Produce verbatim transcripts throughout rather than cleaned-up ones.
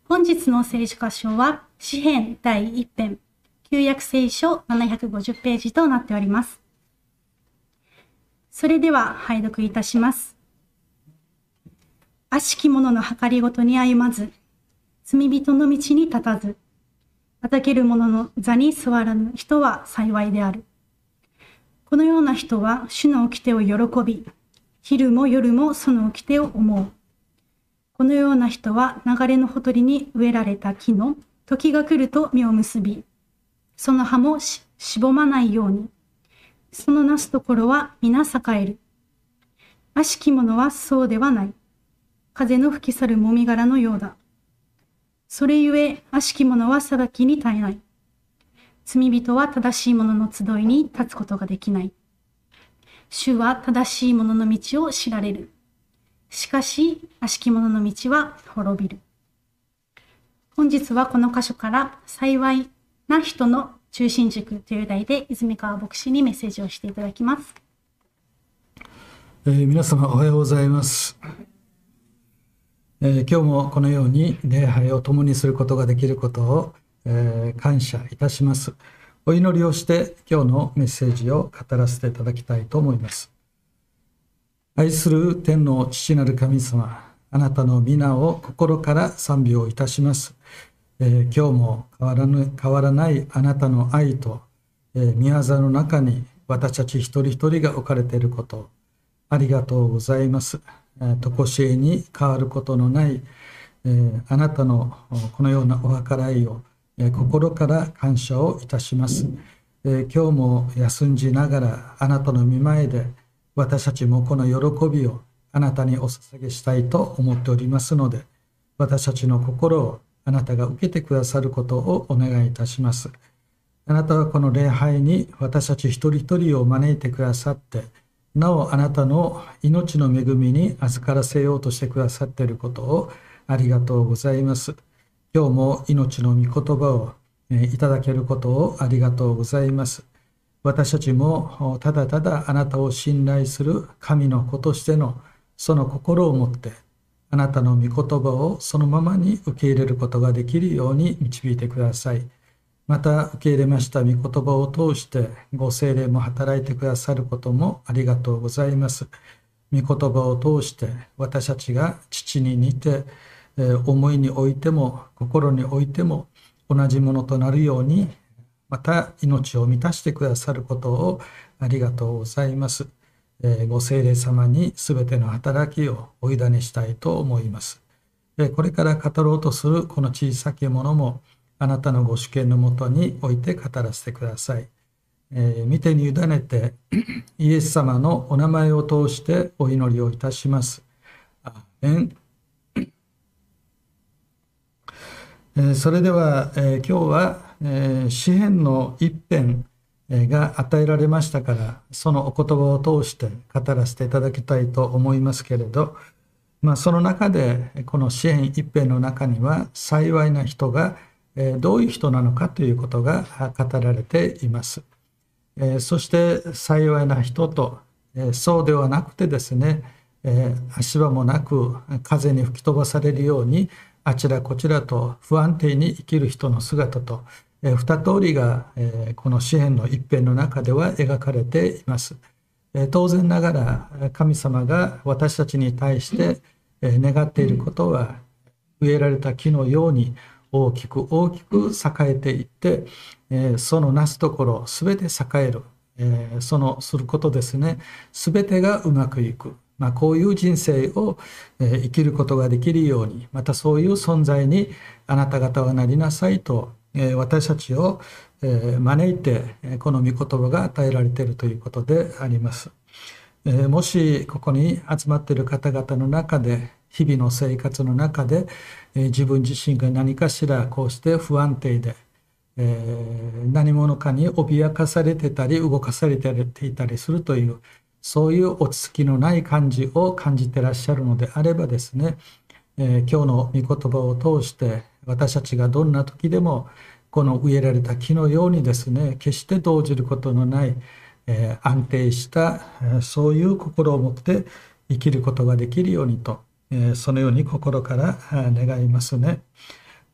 本日の聖書箇所は詩編だいいっ編、旧約聖書ななひゃくごじゅうページとなっております。それでは拝読いたします。悪しき者の計りごとに歩まず、罪人の道に立たず、畑ける者の座に座らぬ人は幸いである。このような人は主の掟を喜び、昼も夜もその掟を思う。このような人は流れのほとりに植えられた木の時が来ると実を結び、その葉もししぼまないように、そのなすところは皆栄える。悪しき者はそうではない。風の吹き去るもみ殻のようだ。それゆえ悪しき者は裁きに耐えない。罪人は正しい者の集いに立つことができない。主は正しい者の道を知られる。しかし悪しき者の道は滅びる。本日はこの箇所から幸いな人の中心軸という題で泉川牧師にメッセージをしていただきます。 えー、皆様おはようございます。えー、今日もこのように礼拝を共にすることができることを、えー、感謝いたします。お祈りをして今日のメッセージを語らせていただきたいと思います。愛する天の父なる神様、あなたの皆を心から賛美をいたします。えー、今日も変わらぬ、変わらないあなたの愛と、えー、御業の中に私たち一人一人が置かれていることをありがとうございます。とこしえに変わることのない、えー、あなたのこのようなお計らいを、えー、心から感謝をいたします。えー、今日も休んじながらあなたの御前で私たちもこの喜びをあなたにお捧げしたいと思っておりますので、私たちの心をあなたが受けてくださることをお願いいたします。あなたはこの礼拝に私たち一人一人を招いてくださって、なおあなたの命の恵みに預からせようとしてくださっていることをありがとうございます。今日も命の御言葉をいただけることをありがとうございます。私たちもただただあなたを信頼する神の子としてのその心を持ってあなたの御言葉をそのままに受け入れることができるように導いてください。また受け入れました御言葉を通してご聖霊も働いてくださることもありがとうございます。御言葉を通して私たちが父に似て、えー、思いにおいても心においても同じものとなるように、また命を満たしてくださることをありがとうございます。えー、ご聖霊様にすべての働きをお委ねしたいと思います。えー、これから語ろうとするこの小さきものもあなたのご主権のもとにおいて語らせてください。えー、御手に委ねてイエス様のお名前を通してお祈りをいたします。アーメン。えー、それでは、えー、今日は、えー、詩編の一編が与えられましたから、そのお言葉を通して語らせていただきたいと思いますけれど、まあ、その中でこの詩編一編の中には幸いな人がどういう人なのかということが語られています。そして幸いな人とそうではなくてですね、足場もなく風に吹き飛ばされるようにあちらこちらと不安定に生きる人の姿と二通りがこの詩編の一編の中では描かれています。当然ながら神様が私たちに対して願っていることは植えられた木のように大きく大きく栄えていって、えー、そのなすところすべて栄える、えー、そのすることですね、すべてがうまくいく、まあ、こういう人生を、えー、生きることができるように、またそういう存在にあなた方はなりなさいと、えー、私たちを、えー、招いてこの御言葉が与えられているということであります。えー、もしここに集まっている方々の中で日々の生活の中で、えー、自分自身が何かしらこうして不安定で、えー、何者かに脅かされてたり動かされていたりするというそういう落ち着きのない感じを感じてらっしゃるのであればですね、えー、今日の御言葉を通して私たちがどんな時でもこの植えられた木のようにですね、決して動じることのない、えー、安定した、えー、そういう心を持って生きることができるようにと、そのように心から願いますね。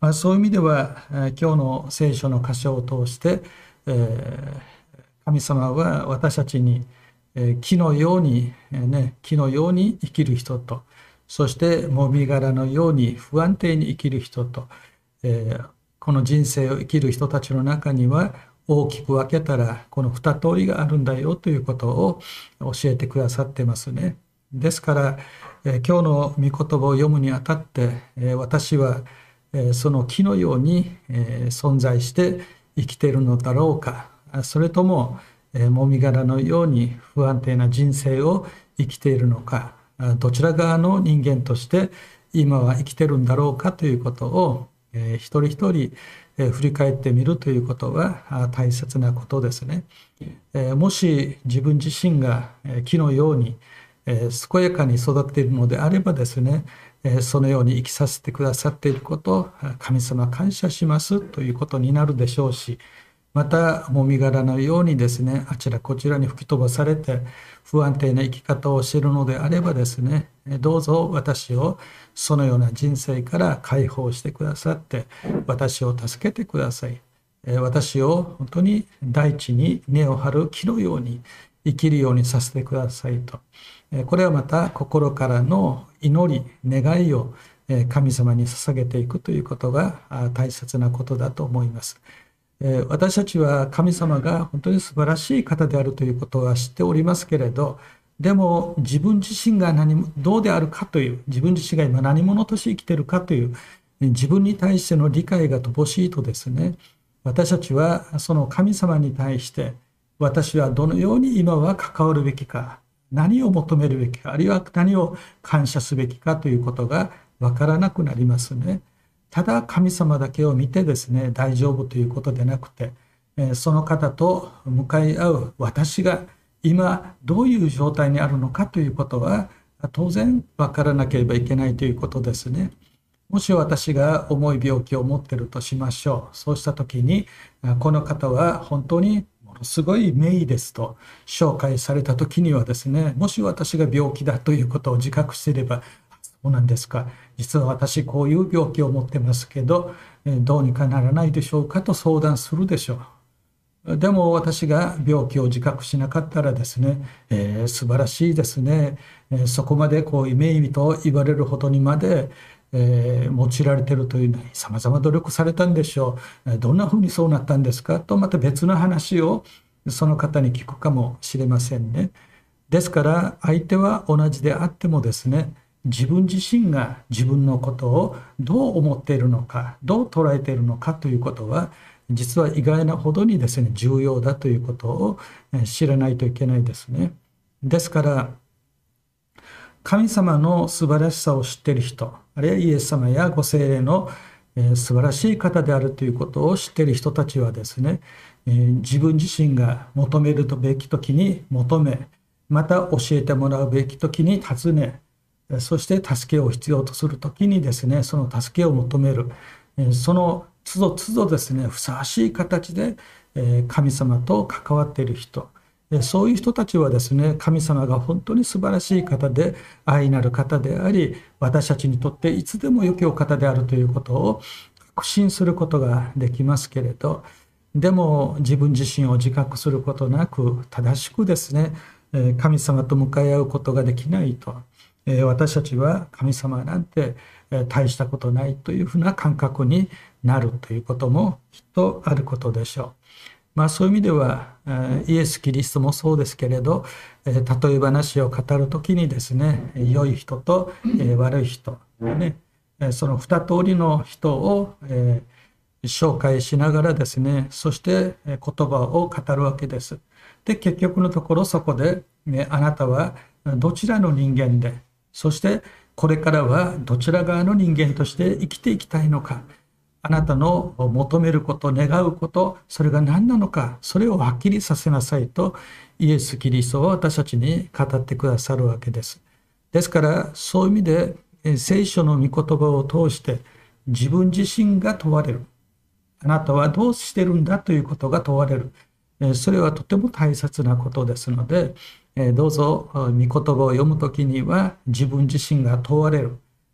まあ、そういう意味では今日の聖書の箇所を通して、えー、神様は私たちに木のように、ね、木のように生きる人と、そしてもみ殻のように不安定に生きる人と、えー、この人生を生きる人たちの中には大きく分けたらこの二通りがあるんだよということを教えてくださってますね。ですから、えー、今日の御言葉を読むにあたって、えー、私はその木のように存在して生きているのだろうか、それとももみ殻のように不安定な人生を生きているのか、どちら側の人間として今は生きているんだろうかということを一人一人振り返ってみるということは大切なことですね。もし自分自身が木のように健やかに育っているのであればですね、そのように生きさせてくださっていることを神様感謝しますということになるでしょうし、またもみ殻のようにですね、あちらこちらに吹き飛ばされて不安定な生き方をしているのであればですね、どうぞ私をそのような人生から解放してくださって私を助けてください。私を本当に大地に根を張る木のように生きるようにさせてくださいと。これはまた心からの祈り、願いを神様に捧げていくということが大切なことだと思います。私たちは神様が本当に素晴らしい方であるということは知っておりますけれど、でも自分自身が何どうであるかという、自分自身が今何者として生きているかという自分に対しての理解が乏しいとですね、私たちはその神様に対して私はどのように今は関わるべきか、何を求めるべきか、あるいは何を感謝すべきかということがわからなくなりますね。ただ神様だけを見てですね、大丈夫ということでなくて、その方と向かい合う私が今どういう状態にあるのかということは当然わからなければいけないということですね。もし私が重い病気を持っているとしましょう。そうした時にこの方は本当にすごい名医ですと紹介された時にはですね、もし私が病気だということを自覚していれば、そうなんですか、実は私こういう病気を持ってますけどどうにかならないでしょうかと相談するでしょう。でも私が病気を自覚しなかったらですね、えー、素晴らしいですね、えー、そこまでこう名医と言われるほどにまでえー、用いられているというのにさまざま努力されたんでしょう。どんなふうにそうなったんですかとまた別の話をその方に聞くかもしれませんね。ですから相手は同じであってもですね、自分自身が自分のことをどう思っているのか、どう捉えているのかということは実は意外なほどにですね重要だということを知らないといけないですね。ですから神様の素晴らしさを知っている人、あるいはイエス様やご聖霊の素晴らしい方であるということを知っている人たちはですね、自分自身が求めるべき時に求め、また教えてもらうべき時に尋ね、そして助けを必要とする時にですね、その助けを求める、その都度都度ですね、ふさわしい形で神様と関わっている人、そういう人たちはですね、神様が本当に素晴らしい方で愛なる方であり、私たちにとっていつでも良きお方であるということを確信することができますけれど、でも自分自身を自覚することなく正しくですね、神様と向かい合うことができないと、私たちは神様なんて大したことないというふうな感覚になるということもきっとあることでしょう。まあ、そういう意味ではイエス・キリストもそうですけれど、例え話を語る時にですね、良い人と悪い人、ね、その二通りの人を紹介しながらですね、そして言葉を語るわけです。で、結局のところそこで、ね、あなたはどちらの人間で、そしてこれからはどちら側の人間として生きていきたいのか、あなたの求めること、願うこと、それが何なのか、それをはっきりさせなさいとイエス・キリストは私たちに語ってくださるわけです。ですからそういう意味で聖書の御言葉を通して自分自身が問われる。あなたはどうしてるんだということが問われる。それはとても大切なことですので、どうぞ御言葉を読むときには自分自身が問われる。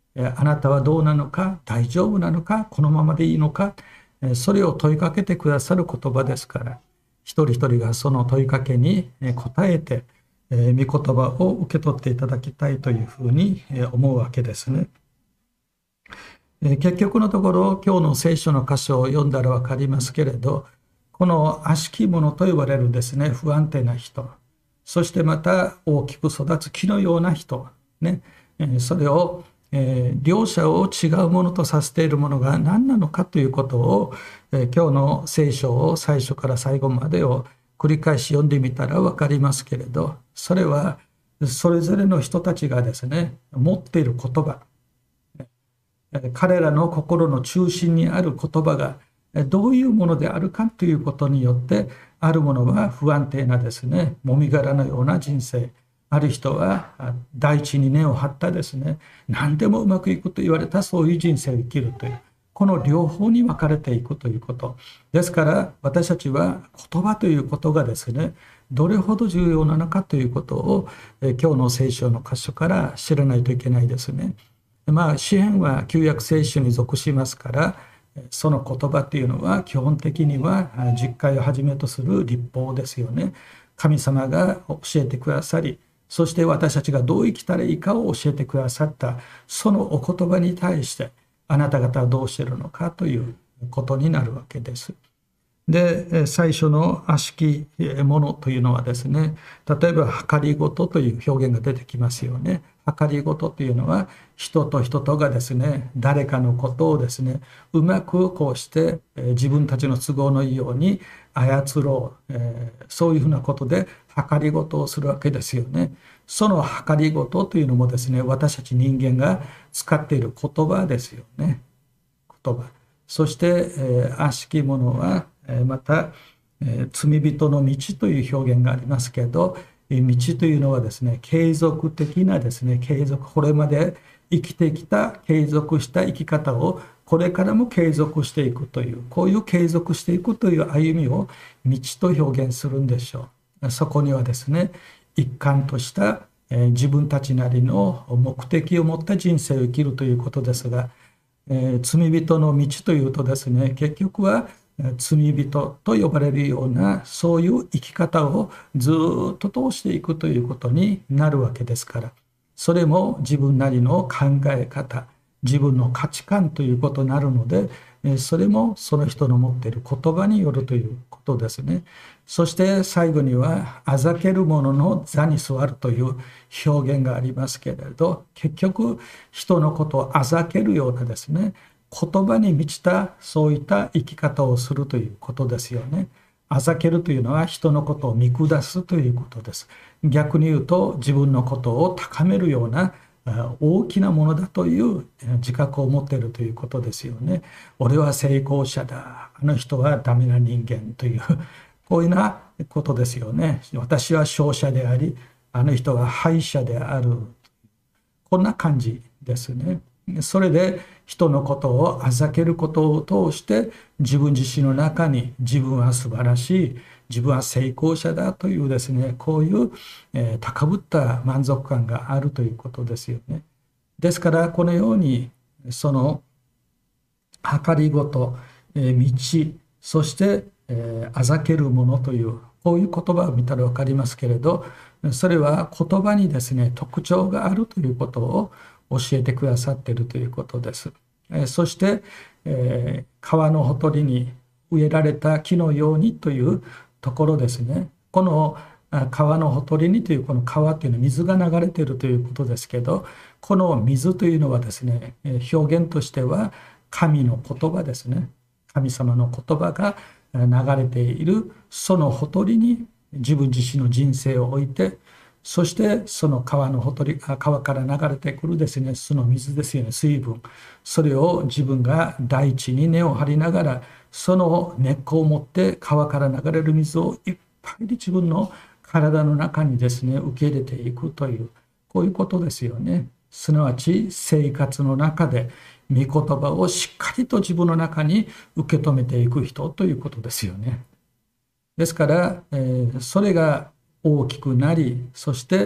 あなたはどうなのか、大丈夫なのか、このままでいいのか、それを問いかけてくださる言葉ですから、一人一人がその問いかけに答えて、御言葉を受け取っていただきたいというふうに思うわけですね。結局のところ、今日の聖書の箇所を読んだら分かりますけれど、この悪しき者と呼ばれるですね、不安定な人、そしてまた大きく育つ木のような人、ね、それを、えー、両者を違うものとさせているものが何なのかということを、えー、今日の聖書を最初から最後までを繰り返し読んでみたら分かりますけれど、それはそれぞれの人たちがですね、持っている言葉、彼らの心の中心にある言葉がどういうものであるかということによって、あるものは不安定なですね、もみ殻のような人生、ある人は大地に根を張ったですね、何でもうまくいくと言われたそういう人生を生きるという、この両方に分かれていくということですから、私たちは言葉ということがですね、どれほど重要なのかということを今日の聖書の箇所から知らないといけないですね。まあ詩篇は旧約聖書に属しますから、その言葉というのは基本的には実会をはじめとする律法ですよね。神様が教えてくださり、そして私たちがどう生きたらいいかを教えてくださったそのお言葉に対して、あなた方はどうしているのかということになるわけです。で、最初の悪しきものというのはですね、例えば計りごとという表現が出てきますよね。計りごとというのは、人と人とがですね、誰かのことをですね、うまくこうして自分たちの都合のいいように操ろう、えー、そういうふうなことで計りごとをするわけですよね。その計りごとというのもですね、私たち人間が使っている言葉ですよね。言葉。そして、えー、悪しきものはまた罪人の道という表現がありますけど、道というのはですね、継続的なですね、継続、これまで生きてきた継続した生き方をこれからも継続していくという、こういう継続していくという歩みを道と表現するんでしょう。そこにはですね、一貫とした自分たちなりの目的を持った人生を生きるということですが、罪人の道というとですね、結局は罪人と呼ばれるようなそういう生き方をずっと通していくということになるわけですから、それも自分なりの考え方、自分の価値観ということになるので、それもその人の持っている言葉によるということですね。そして最後にはあざける者の座に座るという表現がありますけれど、結局人のことをあざけるようなですね、言葉に満ちたそういった生き方をするということですよね。あざけるというのは人のことを見下すということです。逆に言うと自分のことを高めるような大きなものだという自覚を持っているということですよね。俺は成功者だ、あの人はダメな人間というこういうようなことですよね。私は勝者であり、あの人は敗者である、こんな感じですね。それで人のことをあざけることを通して自分自身の中に自分は素晴らしい、自分は成功者だというですね、こういう、えー、高ぶった満足感があるということですよね。ですからこのようにその計りごと、えー、道、そして、えー、あざけるものというこういう言葉を見たら分かりますけれど、それは言葉にですね特徴があるということを教えてくださっているということです。えー、そして、えー、川のほとりに植えられた木のようにというところですね。この川のほとりにというこの川というのは水が流れているということですけど、この水というのはですね、表現としては神の言葉ですね。神様の言葉が流れているそのほとりに自分自身の人生を置いて、そしてその川のほとり、川から流れてくるですね、その水ですよね、水分、それを自分が大地に根を張りながら、その根っこを持って川から流れる水をいっぱいで自分の体の中にですね受け入れていくという、こういうことですよね。すなわち生活の中で御言葉をしっかりと自分の中に受け止めていく人ということですよね。ですから、えー、それが大きくなり、そして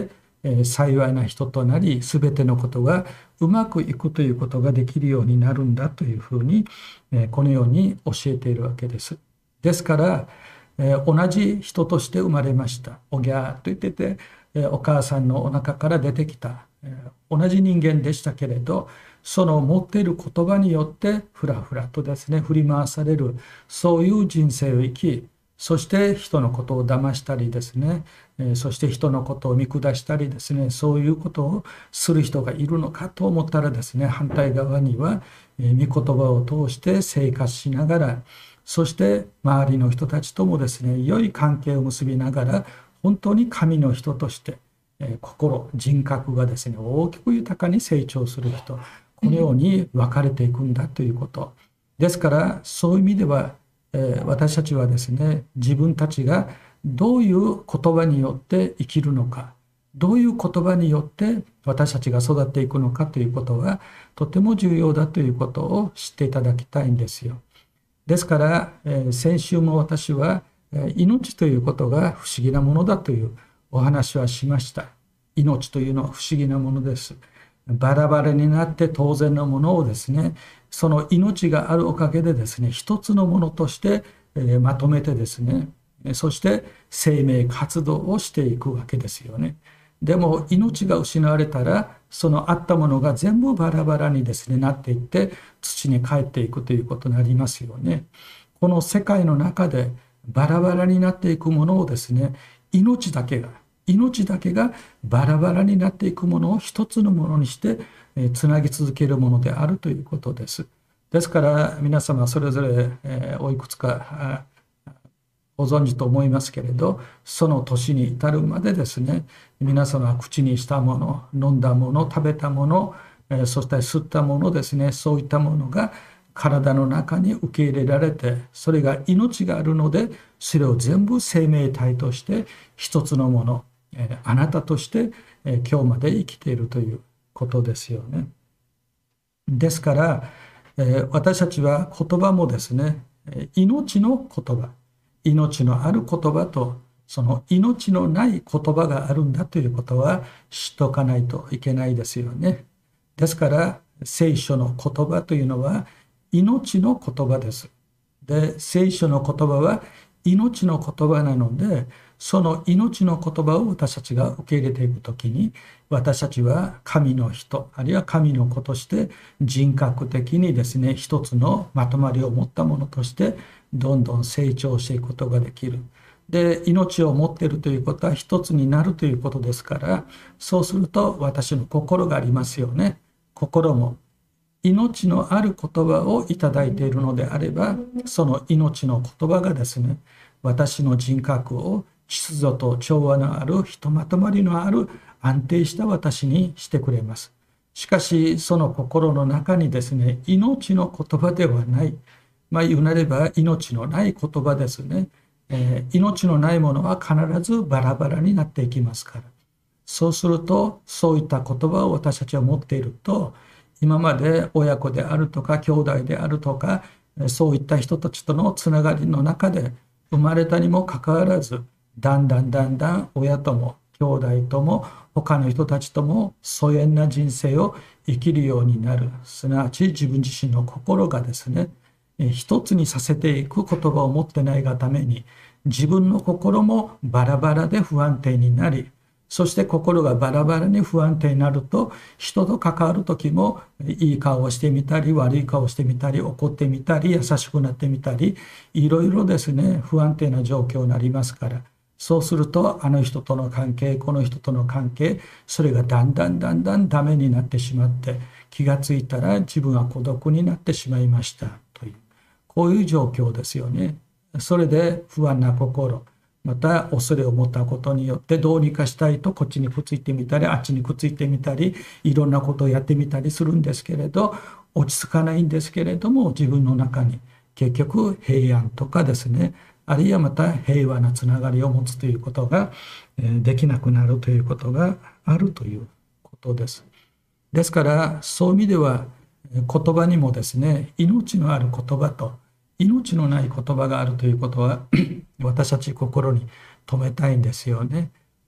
幸いな人となり、全てのことがうまくいくということができるようになるんだというふうにこのように教えているわけです。ですから同じ人として生まれました。おぎゃーと言っててお母さんのお腹から出てきた同じ人間でしたけれど、その持っている言葉によってふらふらとですね振り回される、そういう人生を生き、そして人のことを騙したりですね、そして人のことを見下したりですね、そういうことをする人がいるのかと思ったらですね、反対側には御言葉を通して生活しながら、そして周りの人たちともですね良い関係を結びながら、本当に神の人として心、人格がですね大きく豊かに成長する人、このように分かれていくんだということですから、そういう意味では私たちはですね、自分たちがどういう言葉によって生きるのか、どういう言葉によって私たちが育っていくのかということがとても重要だということを知っていただきたいんですよ。ですから先週も私は命ということが不思議なものだというお話はしました。命というのは不思議なものです。バラバラになって当然のものをですね、その命があるおかげでですね、一つのものとしてまとめてですね、そして生命活動をしていくわけですよね。でも命が失われたら、そのあったものが全部バラバラにですねなっていって土に帰っていくということになりますよね。この世界の中でバラバラになっていくものをですね、命だけが命だけがバラバラになっていくものを一つのものにしてつなぎ続けるものであるということです。ですから皆様それぞれおいくつかご存知と思いますけれど、その年に至るまでですね、皆様は口にしたもの、飲んだもの、食べたもの、そして吸ったものですね、そういったものが体の中に受け入れられて、それが命があるので、それを全部生命体として一つのもの、あなたとして今日まで生きているということですよね。ですから私たちは言葉もですね、命の言葉、命のある言葉とその命のない言葉があるんだということは知っておかないといけないですよね。ですから聖書の言葉というのは命の言葉です。で、聖書の言葉は命の言葉なので、その命の言葉を私たちが受け入れていくときに、私たちは神の人、あるいは神の子として人格的にですね、一つのまとまりを持ったものとしてどんどん成長していくことができる。で、命を持っているということは一つになるということですから、そうすると私の心がありますよね。心も命のある言葉をいただいているのであれば、その命の言葉がですね、私の人格を秩序と調和のある、ひとまとまりのある安定した私にしてくれます。しかしその心の中にですね、命の言葉ではない、まあ言うなれば命のない言葉ですね、えー、命のないものは必ずバラバラになっていきますから、そうするとそういった言葉を私たちは持っていると、今まで親子であるとか兄弟であるとか、そういった人たちとのつながりの中で生まれたにもかかわらず、だんだんだんだん親とも兄弟とも他の人たちとも疎遠な人生を生きるようになる。すなわち自分自身の心がですね、一つにさせていく言葉を持ってないがために、自分の心もバラバラで不安定になり、そして心がバラバラに不安定になると、人と関わる時もいい顔をしてみたり悪い顔をしてみたり、怒ってみたり優しくなってみたり、いろいろですね不安定な状況になりますから、そうするとあの人との関係、この人との関係、それがだんだんだんだんダメになってしまって、気がついたら自分は孤独になってしまいましたという、こういう状況ですよね。それで不安な心、また恐れを持ったことによってどうにかしたいとこっちにくっついてみたりあっちにくっついてみたり、いろんなことをやってみたりするんですけれど、落ち着かないんですけれども、自分の中に結局平安とかですね、あるいはまた平和なつながりを持つということができなくなるということがあるということです。ですからそういう意味では言葉にもですね、命のある言葉と命のない言葉があるということは私たち心に留めたいんですよね。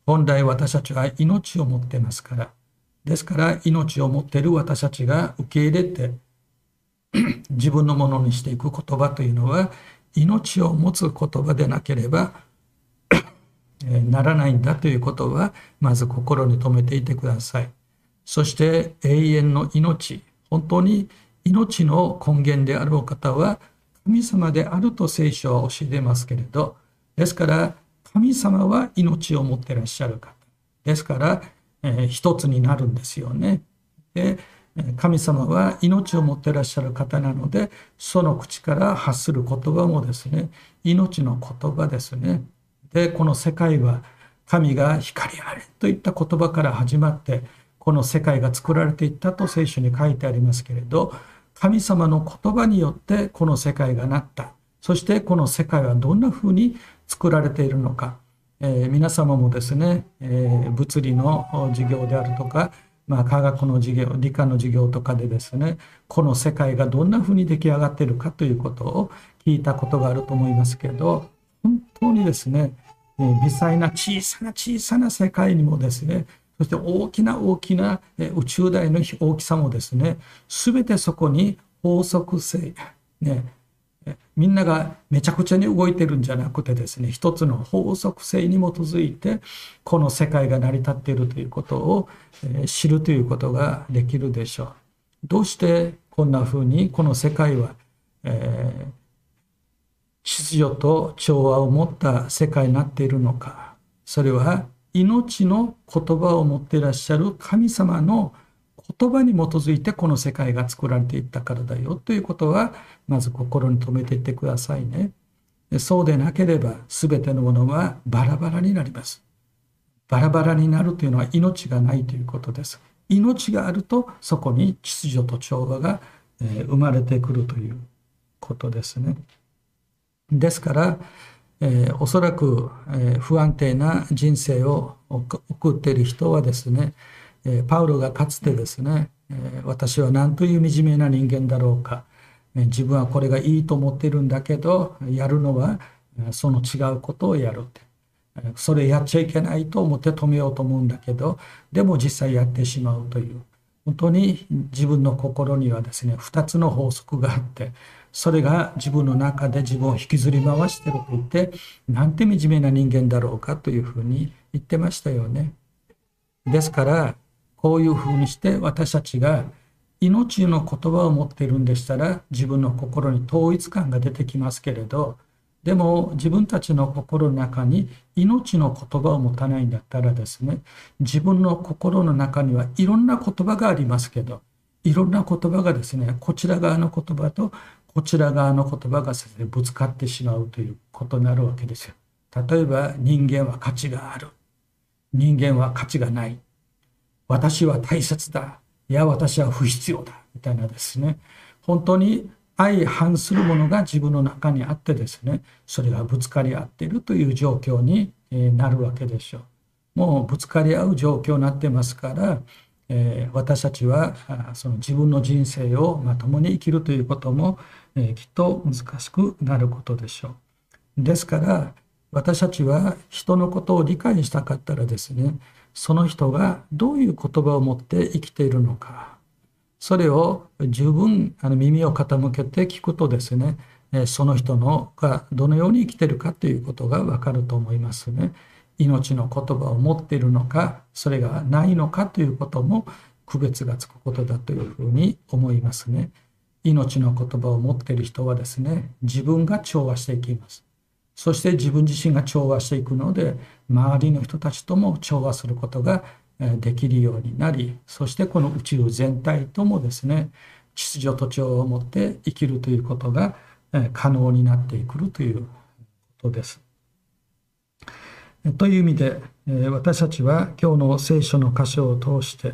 本来私たちは命を持っていますから。ですから命を持っている私たちが受け入れて自分のものにしていく言葉というのは命を持つ言葉でなければならないんだということはまず心に留めていてください。そして永遠の命、本当に命の根源であるお方は神様であると聖書は教えていますけれど、ですから神様は命を持っていらっしゃる方ですから、えー、一つになるんですよね。で神様は命を持っていらっしゃる方なので、その口から発する言葉もですね、命の言葉ですね。でこの世界は神が光あれといった言葉から始まってこの世界が作られていったと聖書に書いてありますけれど、神様の言葉によってこの世界がなった。そしてこの世界はどんなふうに作られているのか、えー、皆様もですね、えー、物理の授業であるとか、まあ、科学の授業、理科の授業とかでですね、この世界がどんなふうに出来上がっているかということを聞いたことがあると思いますけれど、本当にですね、微細な小さな小さな世界にもですね、そして大きな大きな宇宙大の大きさもですね、すべてそこに法則性、ね、みんながめちゃくちゃに動いてるんじゃなくてですね、一つの法則性に基づいてこの世界が成り立っているということを知るということができるでしょう。どうしてこんなふうにこの世界は、えー、秩序と調和を持った世界になっているのか。それは命の言葉を持っていらっしゃる神様の言葉に基づいてこの世界が作られていったからだよということはまず心に留めていってくださいね。そうでなければ全てのものはバラバラになります。バラバラになるというのは命がないということです。命があるとそこに秩序と調和が生まれてくるということですね。ですから、えー、おそらく、えー、不安定な人生を送っている人はですね、えー、パウロがかつてですね、えー、私は何という惨めな人間だろうか、えー、自分はこれがいいと思っているんだけどやるのはその違うことをやるって、それやっちゃいけないと思って止めようと思うんだけどでも実際やってしまうという、本当に自分の心にはですねふたつの法則があって、それが自分の中で自分を引きずり回していると言って、なんて惨めな人間だろうかというふうに言ってましたよね。ですからこういうふうにして私たちが命の言葉を持っているんでしたら自分の心に統一感が出てきますけれど、でも自分たちの心の中に命の言葉を持たないんだったらですね、自分の心の中にはいろんな言葉がありますけど、いろんな言葉がですね、こちら側の言葉とこちら側の言葉がですね、ぶつかってしまうということになるわけですよ。例えば人間は価値がある、人間は価値がない、私は大切だ、いや私は不必要だみたいなですね、本当に相反するものが自分の中にあってですね、それがぶつかり合っているという状況になるわけでしょう。もうぶつかり合う状況になってますから、えー、私たちはその自分の人生をまともに生きるということも、えー、きっと難しくなることでしょう。ですから私たちは人のことを理解したかったらですね、その人がどういう言葉を持って生きているのか、それを十分あの耳を傾けて聞くとですね、その人のがどのように生きているかということがわかると思いますね。命の言葉を持っているのか、それがないのかということも区別がつくことだというふうに思いますね。命の言葉を持っている人はですね、自分が調和していきます。そして自分自身が調和していくので、周りの人たちとも調和することができるようになり、そしてこの宇宙全体ともですね、秩序と調和を持って生きるということが可能になってくるということです。という意味で、私たちは今日の聖書の箇所を通して、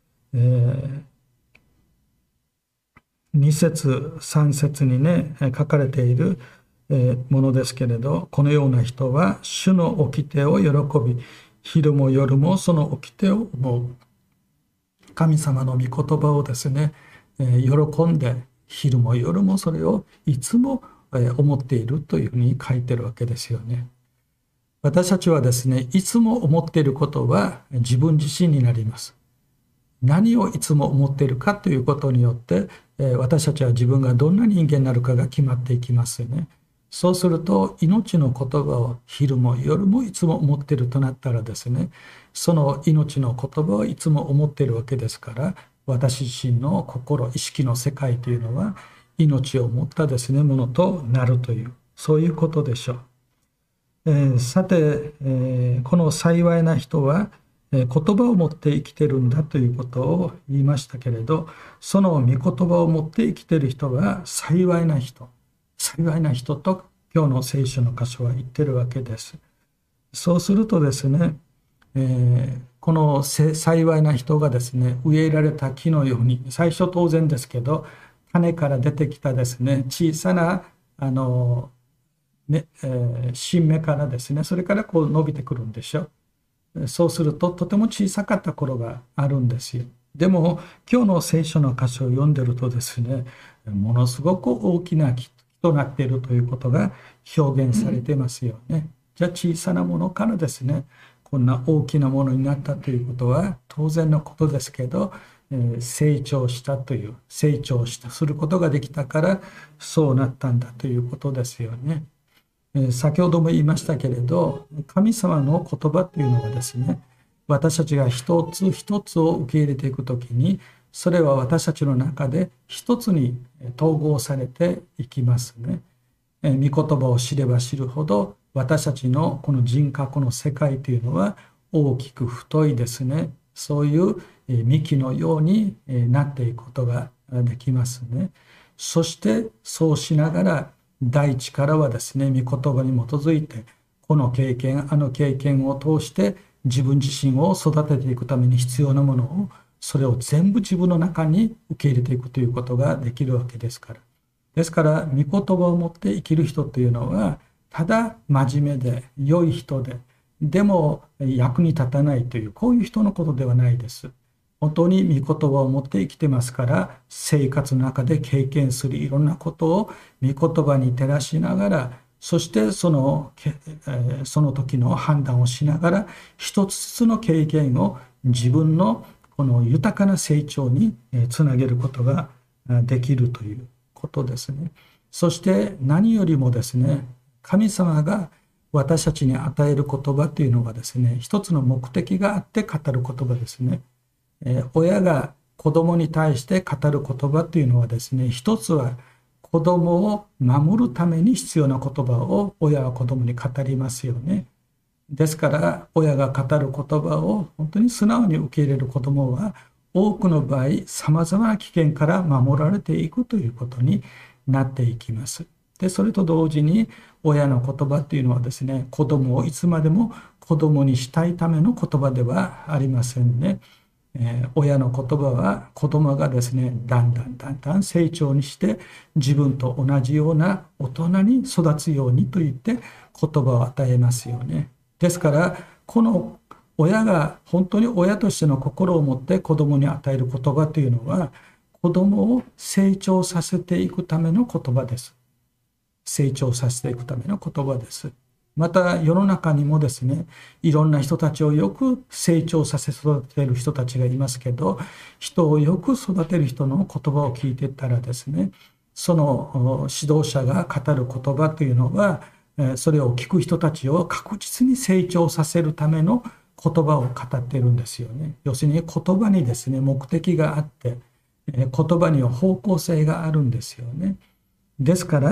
に節さん節にね書かれているものですけれど、このような人は主の掟を喜び、昼も夜もその掟を思う。神様の御言葉をですね、喜んで昼も夜もそれをいつも思っているというふうに書いてるわけですよね。 私たちはですね、いつも思っていることは自分自身になります。何をいつも思っているかということによって、私たちは自分がどんな人間になるかが決まっていきますよね。そうすると、命の言葉を昼も夜もいつも思っているとなったらですね、その命の言葉をいつも思っているわけですから、私自身の心、意識の世界というのは命を持ったですね、ものとなるという、そういうことでしょう。えー、さて、えー、この幸いな人は、えー、言葉を持って生きてるんだということを言いましたけれど、その御言葉を持って生きてる人は幸いな人、幸いな人と今日の聖書の箇所は言ってるわけです。そうするとですね、えー、この幸いな人がですね、植えられた木のように、最初当然ですけど、種から出てきたですね、小さなあの、ねえー、新芽からですね、それからこう伸びてくるんでしょう。そうするととても小さかった頃があるんですよ。でも今日の聖書の箇所を読んでるとですね、ものすごく大きな木となっているということが表現されていますよね。じゃあ小さなものからですね、こんな大きなものになったということは当然のことですけど、えー、成長したという、成長したすることができたからそうなったんだということですよね。先ほども言いましたけれど、神様の言葉というのはですね、私たちが一つ一つを受け入れていくときに、それは私たちの中で一つに統合されていきますね。御言葉を知れば知るほど、私たちのこの人格の世界というのは大きく太いですね、そういう幹のようになっていくことができますね。そしてそうしながら、大地からはですね、御言葉に基づいて、この経験、あの経験を通して自分自身を育てていくために必要なものを、それを全部自分の中に受け入れていくということができるわけですから。ですから、御言葉を持って生きる人というのは、ただ真面目で良い人で、でも役に立たないという、こういう人のことではないです。本当に御言葉を持って生きてますから、生活の中で経験するいろんなことを御言葉に照らしながら、そしてその、その時の判断をしながら、一つずつの経験を自分のこの豊かな成長につなげることができるということですね。そして何よりもですね、神様が私たちに与える言葉というのはですね、一つの目的があって語る言葉ですね。親が子供に対して語る言葉というのはですね、一つは子供を守るために必要な言葉を親は子供に語りますよね。ですから親が語る言葉を本当に素直に受け入れる子供は多くの場合さまざまな危険から守られていくということになっていきます。でそれと同時に親の言葉というのはですね、子供をいつまでも子供にしたいための言葉ではありませんね。えー、親の言葉は子供がですね、だんだんだんだん成長にして自分と同じような大人に育つようにと言って言葉を与えますよね。ですからこの親が本当に親としての心を持って子供に与える言葉というのは、子供を成長させていくための言葉です。成長させていくための言葉です。また世の中にもですね、いろんな人たちをよく成長させ育てる人たちがいますけど、人をよく育てる人の言葉を聞いていったらですね、その指導者が語る言葉というのは、それを聞く人たちを確実に成長させるための言葉を語っているんですよね。要するに言葉にですね、目的があって、言葉には方向性があるんですよね。ですから、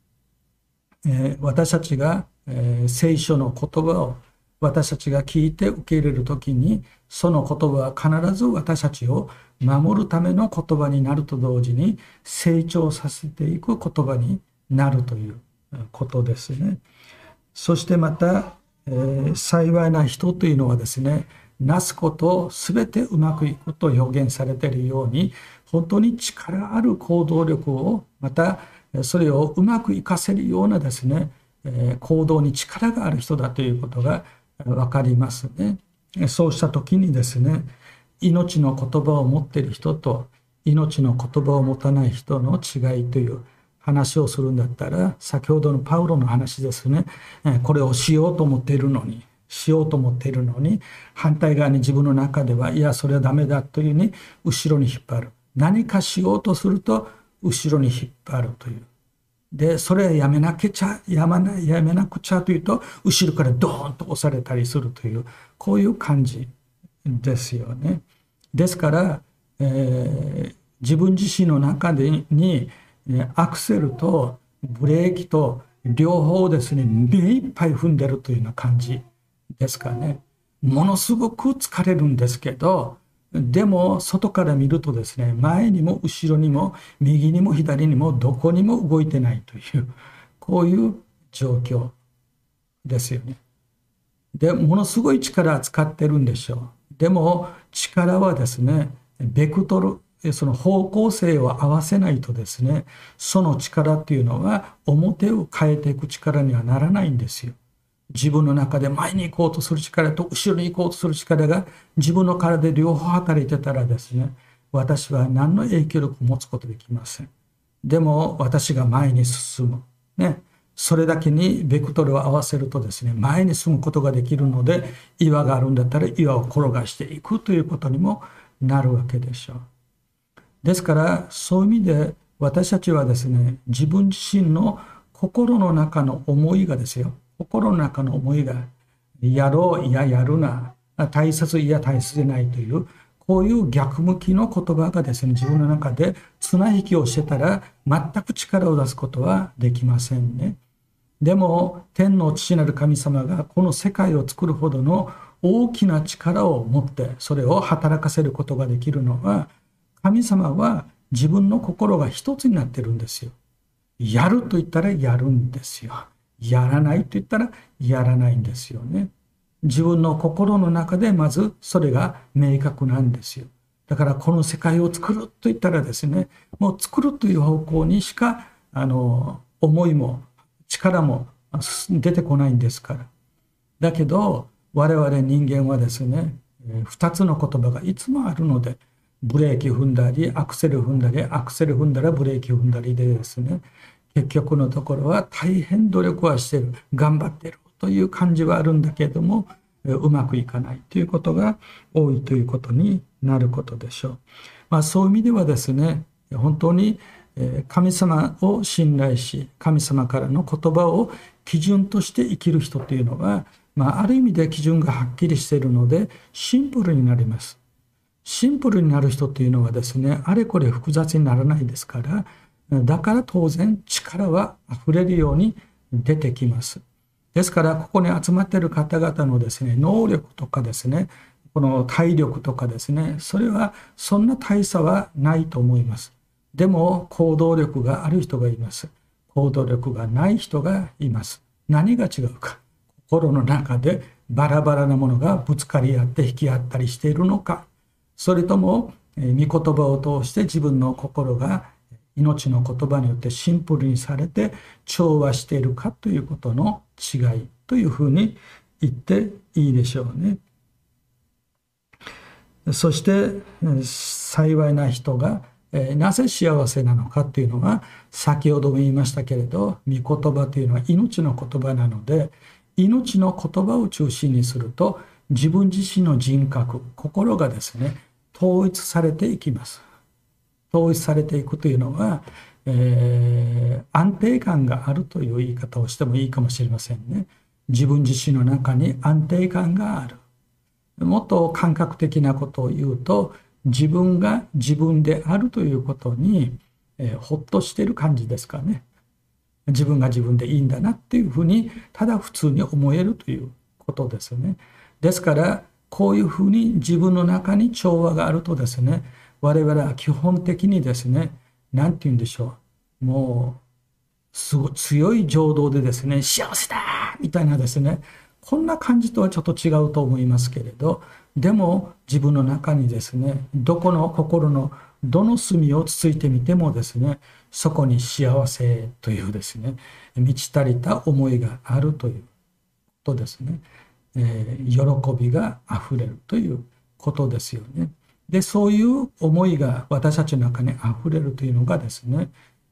私たちが聖書の言葉を私たちが聞いて受け入れるときに、その言葉は必ず私たちを守るための言葉になると同時に成長させていく言葉になるということですね。そしてまた、えー、幸いな人というのはですね、なすことを全てうまくいくと表現されているように、本当に力ある行動力を、またそれをうまく活かせるようなですね、行動に力がある人だということが分かりますね。そうした時にですね、命の言葉を持っている人と命の言葉を持たない人の違いという話をするんだったら、先ほどのパウロの話ですね、これをしようと思っているのに、しようと思っているのに、反対側に自分の中では、いや、それはダメだというふうに後ろに引っ張る。何かしようとすると、後ろに引っ張るという。で、それはやめなきゃ、やめな、やめなくちゃというと、後ろからドーンと押されたりするという、こういう感じですよね。ですから、えー、自分自身の中でに、アクセルとブレーキと両方ですね、目いっぱい踏んでるというような感じですかね。ものすごく疲れるんですけど、でも外から見るとですね、前にも後ろにも右にも左にもどこにも動いてないという、こういう状況ですよね。で、ものすごい力使ってるんでしょう。でも力はですね、ベクトル、その方向性を合わせないとですね、その力っていうのは表を変えていく力にはならないんですよ。自分の中で前に行こうとする力と後ろに行こうとする力が自分の体で両方働いてたらですね、私は何の影響力を持つことできません。でも私が前に進む。ね。それだけにベクトルを合わせるとですね、前に進むことができるので、岩があるんだったら岩を転がしていくということにもなるわけでしょう。ですからそういう意味で私たちはですね、自分自身の心の中の思いがですよ、心の中の思いがやろう、いややるな、大切、いや大切でないという、こういう逆向きの言葉がですね、自分の中で綱引きをしてたら全く力を出すことはできませんね。でも天の父なる神様がこの世界を作るほどの大きな力を持ってそれを働かせることができるのは、神様は自分の心が一つになってるんですよ。やると言ったらやるんですよ。やらないと言ったらやらないんですよね。自分の心の中でまずそれが明確なんですよ。だからこの世界を作ると言ったらですね、もう作るという方向にしかあの思いも力も出てこないんですから。だけど我々人間はですね、二つの言葉がいつもあるので、ブレーキ踏んだりアクセル踏んだりアクセル踏んだらブレーキ踏んだりでですね、結局のところは大変努力はしてる、頑張ってるという感じはあるんだけれども、うまくいかないということが多いということになることでしょう。まあ、そういう意味ではですね、本当に神様を信頼し、神様からの言葉を基準として生きる人というのは、まあ、ある意味で基準がはっきりしているのでシンプルになります。シンプルになる人というのはですね、あれこれ複雑にならないですから、だから当然力はあふれるように出てきます。ですからここに集まっている方々のですね、能力とかですね、この体力とかですね、それはそんな大差はないと思います。でも行動力がある人がいます。行動力がない人がいます。何が違うか。心の中でバラバラなものがぶつかり合って引き合ったりしているのか、それとも御言葉を通して自分の心が命の言葉によってシンプルにされて調和しているかということの違いというふうに言っていいでしょうね。そして幸いな人がなぜ幸せなのかというのは、先ほども言いましたけれど、御言葉というのは命の言葉なので、命の言葉を中心にすると自分自身の人格、心がですね、統一されていきます。統一されていくというのは、えー、安定感があるという言い方をしてもいいかもしれませんね。自分自身の中に安定感がある。もっと感覚的なことを言うと、自分が自分であるということに、えー、ほっとしている感じですかね。自分が自分でいいんだなっていうふうにただ普通に思えるということですね。ですからこういうふうに自分の中に調和があるとですね、我々は基本的にですね、何て言うんでしょう、もうすごい強い情動でですね、幸せだみたいなですね、こんな感じとはちょっと違うと思いますけれど、でも自分の中にですね、どこの心のどの隅をつついてみてもですね、そこに幸せというですね、満ち足りた思いがあるということですね。えー、喜びがあふれるということですよね。で、そういう思いが私たちの中にあふれるというのがですね、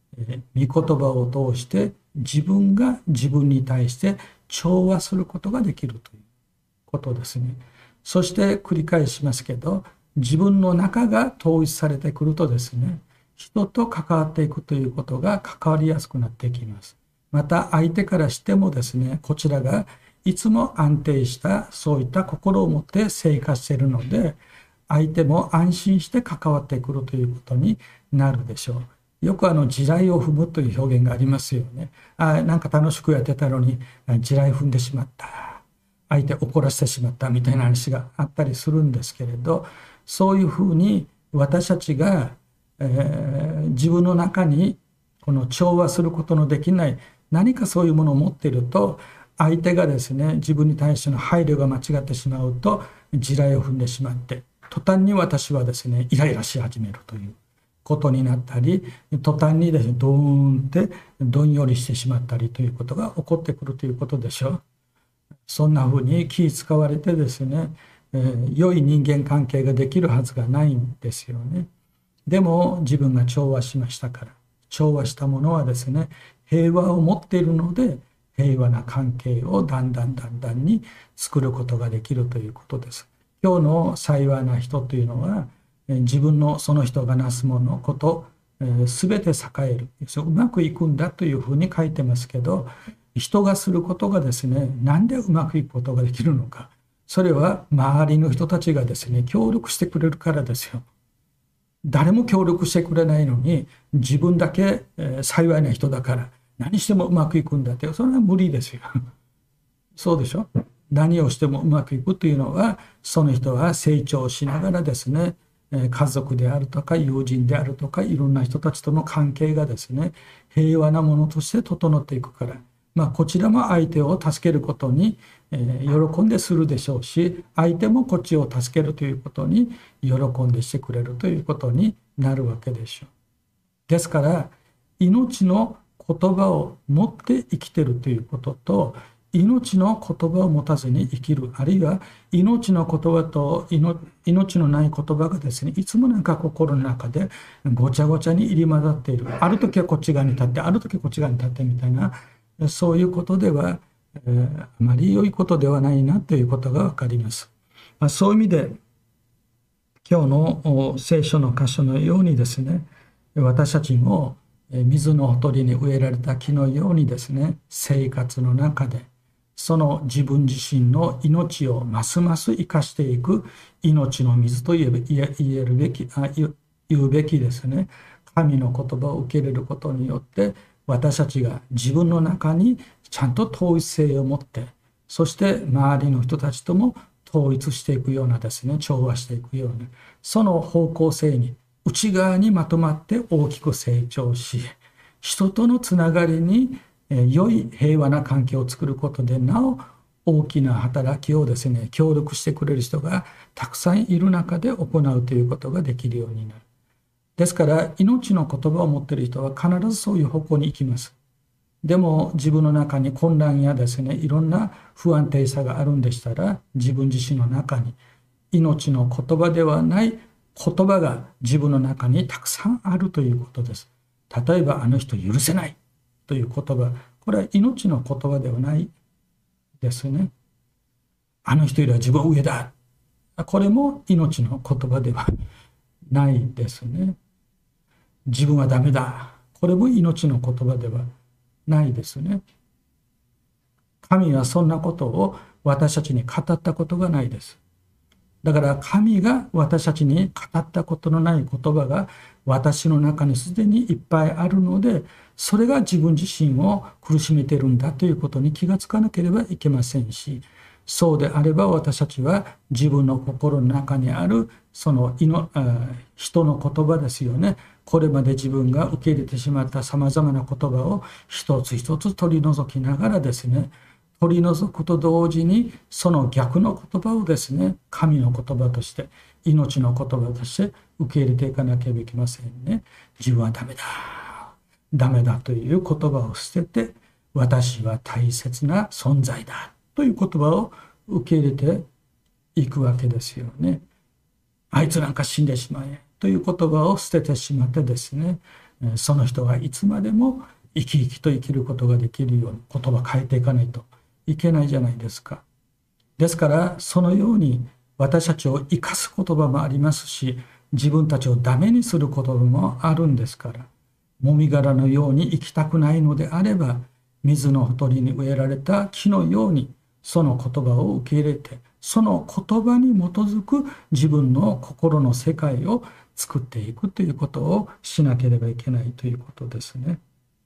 えー、御言葉を通して自分が自分に対して調和することができるということですね。そして繰り返しますけど、自分の中が統一されてくるとですね、人と関わっていくということが関わりやすくなってきます。また相手からしてもですね、こちらがいつも安定したそういった心を持って生活しているので、相手も安心して関わってくるということになるでしょう。よくあの地雷を踏むという表現がありますよね。あ、なんか楽しくやってたのに地雷踏んでしまった。相手を怒らせてしまったみたいな話があったりするんですけれど、そういうふうに私たちが、えー、自分の中にこの調和することのできない何かそういうものを持っていると、相手がですね自分に対しての配慮が間違ってしまうと地雷を踏んでしまって、途端に私はですねイライラし始めるということになったり、途端にですねドーンってどんよりしてしまったりということが起こってくるということでしょう。そんなふうに気使われてですね、えー、良い人間関係ができるはずがないんですよね。でも自分が調和しましたから、調和したものはですね平和を持っているので、平和な関係をだんだんだんだんに作ることができるということです。今日の幸いな人というのは、自分のその人がなすものこと、すべて栄える、うまくいくんだというふうに書いてますけど、人がすることがですね、なんでうまくいくことができるのか。それは周りの人たちがですね、協力してくれるからですよ。誰も協力してくれないのに、自分だけ幸いな人だから何してもうまくいくんだって、それは無理ですよ。そうでしょ。何をしてもうまくいくというのは、その人は成長しながらですね、家族であるとか友人であるとかいろんな人たちとの関係がですね、平和なものとして整っていくから、まあ、こちらも相手を助けることに喜んでするでしょうし、相手もこっちを助けるということに喜んでしてくれるということになるわけでしょう。ですから命の言葉を持って生きてるということと、命の言葉を持たずに生きる、あるいは命の言葉と命のない言葉がですね、いつもなんか心の中でごちゃごちゃに入り混ざっている。ある時はこっち側に立って、ある時はこっち側に立ってみたいな、そういうことでは、えー、あまり良いことではないなということが分かります。まあ、そういう意味で今日の聖書の箇所のようにですね、私たちも水のほとりに植えられた木のようにですね、生活の中でその自分自身の命をますます生かしていく命の水と言え言えるべきあ言うべきですね、神の言葉を受け入れることによって、私たちが自分の中にちゃんと統一性を持って、そして周りの人たちとも統一していくようなですね、調和していくような、その方向性に内側にまとまって大きく成長し、人とのつながりに良い平和な関係を作ることで、なお大きな働きをですね、協力してくれる人がたくさんいる中で行うということができるようになる。ですから命の言葉を持っている人は必ずそういう方向に行きます。でも自分の中に混乱やですね、いろんな不安定さがあるんでしたら、自分自身の中に命の言葉ではない言葉が自分の中にたくさんあるということです。例えば、あの人許せないという言葉、これは命の言葉ではないですね。あの人よりは自分は上だ、これも命の言葉ではないですね。自分はダメだ、これも命の言葉ではないですね。神はそんなことを私たちに語ったことがないです。だから神が私たちに語ったことのない言葉が私の中にすでにいっぱいあるので、それが自分自身を苦しめているんだということに気がつかなければいけませんし、そうであれば私たちは自分の心の中にあるその人の言葉ですよね。これまで自分が受け入れてしまったさまざまな言葉を一つ一つ取り除きながらですね、取り除くと同時にその逆の言葉をですね、神の言葉として命の言葉として受け入れていかなければいけませんね。自分はダメだダメだという言葉を捨てて、私は大切な存在だという言葉を受け入れていくわけですよね。あいつなんか死んでしまえという言葉を捨ててしまってですね、 その人がいつまでも生き生きと生きることができるように言葉変えていかないといけないじゃないですか。ですからそのように私たちを生かす言葉もありますし、自分たちをダメにする言葉もあるんですから、もみ殻のように生きたくないのであれば、水のほとりに植えられた木のようにその言葉を受け入れて、その言葉に基づく自分の心の世界を作っていくということをしなければいけないということですね。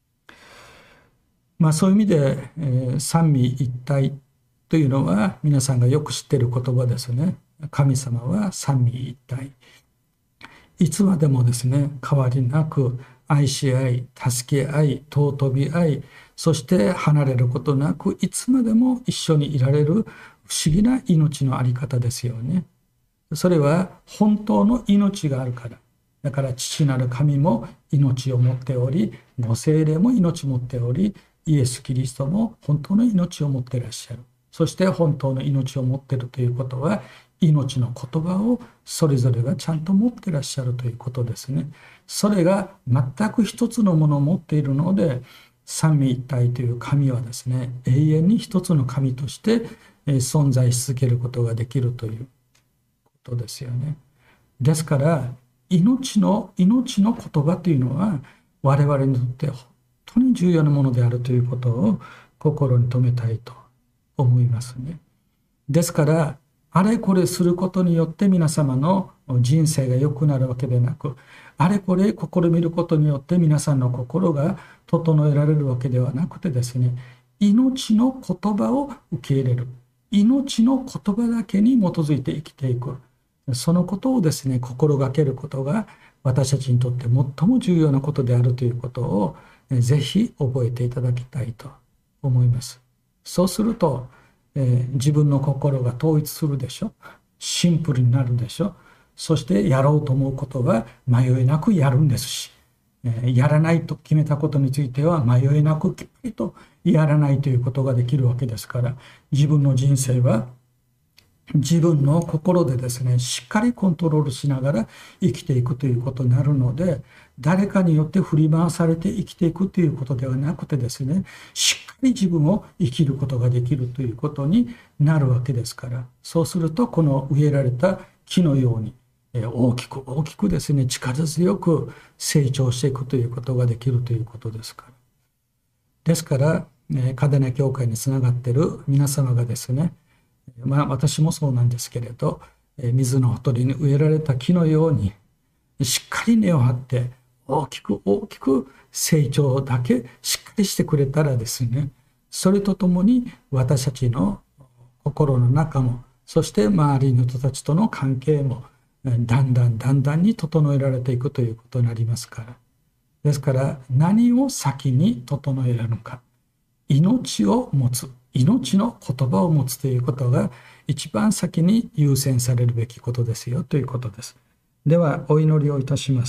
まあそういう意味で、えー、三位一体というのは皆さんがよく知っている言葉ですね。神様は三位一体。いつまでもですね、変わりなく愛し合い、助け合い、尊び合い、そして離れることなくいつまでも一緒にいられる不思議な命のあり方ですよね。それは本当の命があるから。だから父なる神も命を持っており、ご聖霊も命を持っており、イエス・キリストも本当の命を持っていらっしゃる。そして本当の命を持っているということは、命の言葉をそれぞれがちゃんと持っていらっしゃるということですね。それが全く一つのものを持っているので、三位一体という神はですね、永遠に一つの神として存在し続けることができるということですよね。ですから命の命の言葉というのは我々にとって本当に重要なものであるということを心に留めたいと思いますね。ですからあれこれすることによって皆様の人生が良くなるわけでなく、あれこれ試みることによって皆さんの心が整えられるわけではなくてですね、命の言葉を受け入れる、命の言葉だけに基づいて生きていく、そのことをですね心がけることが私たちにとって最も重要なことであるということをぜひ覚えていただきたいと思います。そうすると、えー、自分の心が統一するでしょ、シンプルになるでしょ、そしてやろうと思うことは迷いなくやるんですし、えー、やらないと決めたことについては迷いなくきっぱりとやらないということができるわけですから、自分の人生は自分の心でですねしっかりコントロールしながら生きていくということになるので、誰かによって振り回されて生きていくということではなくてですね、しっかり自分を生きることができるということになるわけですから、そうするとこの植えられた木のように大きく大きくですね力強く成長していくということができるということですから。ですから嘉手納教会につながっている皆様がですね、まあ私もそうなんですけれど、水のほとりに植えられた木のようにしっかり根を張って大きく大きく成長だけしっかりしてくれたらですね、それとともに私たちの心の中も、そして周りの人たちとの関係もだんだんだんだんに整えられていくということになりますから。ですから何を先に整えるのか、命を持つ、命の言葉を持つということが一番先に優先されるべきことですよということです。ではお祈りをいたします。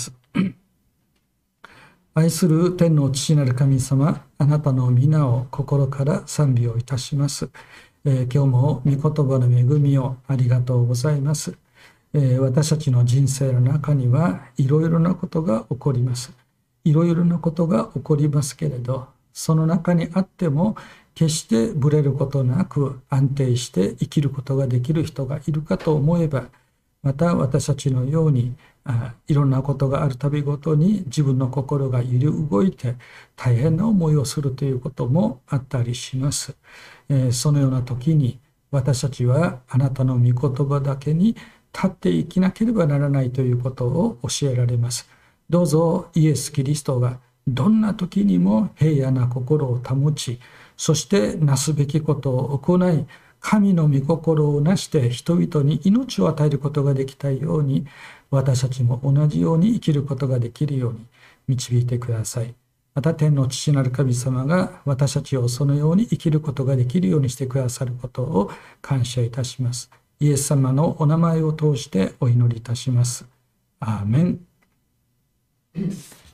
愛する天の父なる神様、あなたの皆を心から賛美をいたします。えー、今日も御言葉の恵みをありがとうございます。えー、私たちの人生の中にはいろいろなことが起こります。いろいろなことが起こりますけれど、その中にあっても決してぶれることなく安定して生きることができる人がいるかと思えば、また私たちのようにあいろんなことがあるたびごとに自分の心が揺り動いて大変な思いをするということもあったりします。えー、そのような時に私たちはあなたの御言葉だけに立っていきなければならないということを教えられます。どうぞイエス・キリストがどんな時にも平安な心を保ち、そしてなすべきことを行い、神の御心をなして人々に命を与えることができたように、私たちも同じように生きることができるように導いてください。また天の父なる神様が私たちをそのように生きることができるようにしてくださることを感謝いたします。イエス様のお名前を通してお祈りいたします。アーメン。